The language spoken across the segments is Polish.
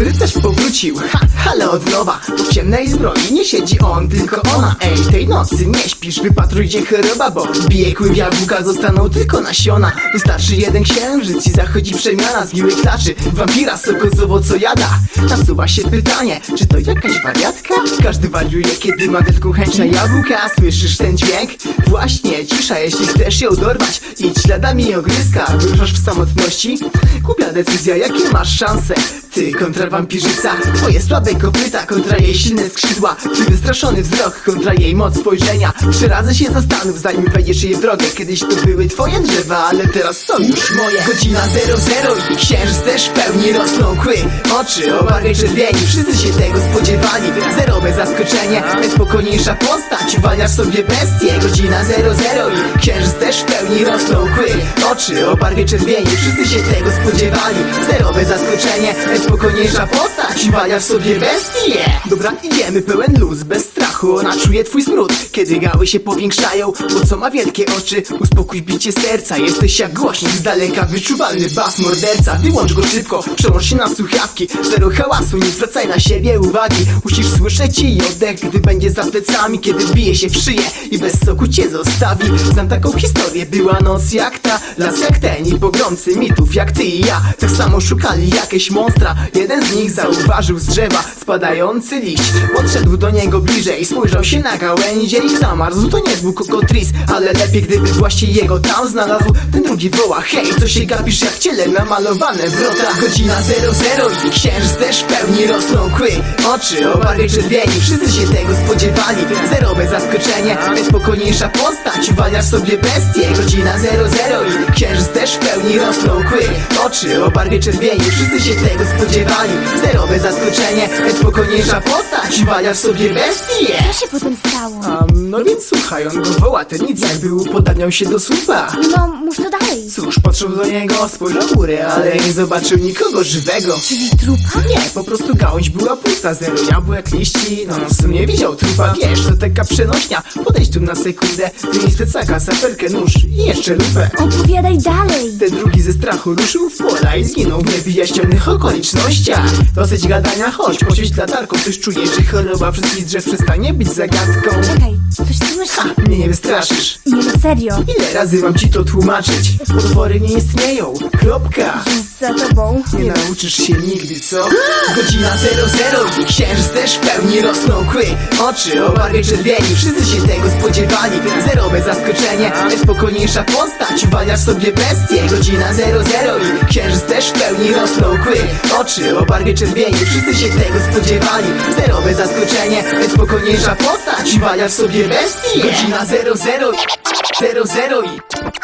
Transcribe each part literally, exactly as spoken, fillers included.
Rycerz powrócił, ha, ale od nowa. Bo w ciemnej zbroi nie siedzi on, tylko ona. Ej, tej nocy nie śpisz, wypatruj gdzie choroba, bo bije kły jabłka, zostaną tylko nasiona. Wystarczy jeden księżyc i zachodzi przemiana. Z miłej klaczy wampira sokozowo co jada. Nasuwa się pytanie, czy to jakaś wariatka? Każdy wariuje, kiedy ma wielką chęć na jabłka. Słyszysz ten dźwięk? Właśnie, cisza, jeśli chcesz ją dorwać, idź śladami ogryska. Wyruszasz w samotności? Głupia decyzja, jakie masz szanse? Ty kontra wampirzyca, twoje słabe kopyta kontra jej silne skrzydła. Twój wystraszony wzrok kontra jej moc spojrzenia. Trzy razy się zastanów, zanim wejdziesz jej w drogę. Kiedyś to były twoje drzewa, ale teraz są już moje. Godzina zero zero i księżyc też w pełni rosną kły. Oczy o barwie czerwieni, wszyscy się tego spodziewali. Zerowe zaskoczenie, najspokojniejsza postać, uwalniasz sobie bestię. Godzina zero zero i księżyc też w pełni rosną kły. Oczy o barwie czerwieni, wszyscy się tego spodziewali. Zerowe zaskoczenie, najspokojniejsza postać, uwalniasz sobie bestię. Dobra, idziemy pełen luz, bez strachu, ona czuje twój smród. Kiedy gały się powiększają, bo co ma wielkie oczy, uspokój bicie serca. Jesteś jak głośnik, z daleka wyczuwalny bas morderca. Wyłącz go szybko, przełącz się na słuchawki. Zero hałasu, nie zwracaj na siebie uwagi. Musisz słyszeć jej oddech, gdy będzie za plecami. Kiedy wbije się w szyję i bez soku cię zostawi. Znam taką historię, była noc jak ta, las jak ten i pogromcy mitów jak ty i ja. Tak samo szukali jakieś monstra. Jeden z nich zauważył z drzewa spadający liść. Podszedł do niego bliżej, spojrzał się na gałęzie i zamarzł. To nie był kokotris, ale lepiej gdyby właśnie jego tam znalazł. Ten drugi woła, hej, co się gapisz jak ciele namalowane wrota. Godzina zero zero i księżyc też w pełni rosną kły. Oczy o barwie czerwieni, wszyscy się tego spodziewali. Zerowe zaskoczenie, najspokojniejsza postać, uwalniasz sobie bestię. Godzina zero zero i księżyc też w pełni rosną kły. Oczy o barwie czerwieni, wszyscy się tego spodziewali. Zerowe zaskoczenie, najspokojniejsza postać, uwalniasz sobie bestię. Co się potem stało? Um, no więc słuchaj, on go woła, ten nic jakby upodabniał się do słupa. No, mów to dalej. Cóż, patrzył do niego, spojrzał w górę, ale nie zobaczył nikogo żywego. Czyli trupa? Nie, po prostu gałąź była pusta, zero jabłek, liści. No, w sumie widział trupa, wiesz, to taka przenośnia. Podejdź tu na sekundę, wyjmij z plecaka saperkę, nóż i jeszcze lupę. Opowiadaj dalej. Ten drugi ze strachu ruszył w pola i zginął w niewyjaśnionych okolicznościach. Dosyć gadania, chodź, poświeć latarką. Coś czujesz, że choroba wszystkich drzew przestanie być zagadką. Czekaj, coś słyszę. Ha, mnie nie wystraszysz. Nie, no serio. Ile razy mam ci to tłumaczyć? Potwory nie istnieją, kropka. Jest za tobą. Nie nauczysz się nigdy, co? Godzina zero zero i księżyc też w pełni rosną kły. Oczy o barwie czerwieni, wszyscy się tego spodziewali. Zerowe zaskoczenie, najspokojniejsza postać, uwalniasz sobie bestię. Godzina zero zero i księżyc też w pełni rosną kły. Oczy o barwie czerwieni, wszyscy się tego spodziewali. Zerowe zaskoczenie, najspokojniejsza postać, uwalniasz sobie bestię. Godzina zero zero zero zero i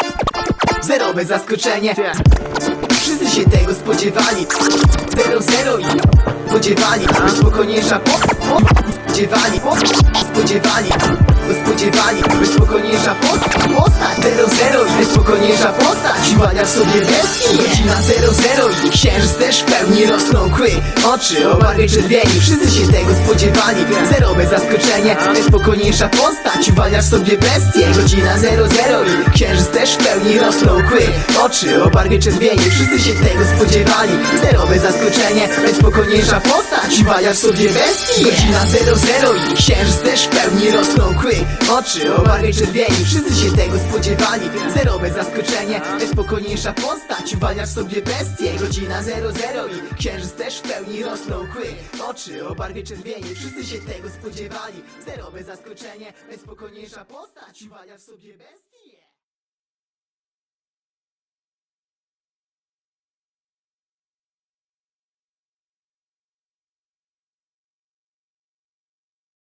zerowe zaskoczenie. Wszyscy się tego spodziewali. Zero zero i spodziewali. Spokojniejsza po, po spodziewali, po, spodziewali, spodziewali. Spokojniejsza po, postać. Zero zero i spokojniejsza postać, uwalniasz sobie bestię. Godzina zero zero i księżyc też w pełni rosną kły. Oczy o barwie czerwieni, wszyscy się tego spodziewali. Zerowe zaskoczenie, najspokojniejsza postać, uwalniasz sobie bestię. Godzina zero zero i księżyc też w pełni rosną kły. Oczy o barwie czerwieni, wszyscy się tego spodziewali. Zerowe zaskoczenie, najspokojniejsza postać, uwalniasz sobie bestię. Godzina zero zero i księżyc też w pełni rosną kły. Oczy o barwie czerwieni, wszyscy się tego spodziewali. Zerowe zaskoczenie, najspokojniejsza postać, uwalniasz sobie bestię. Godzina zero zero i księżyc też w pełni rosną kły. Oczy o barwie czerwieni, wszyscy się tego spodziewali. Zerowe zaskoczenie, najspokojniejsza postać, uwalniasz sobie bestię.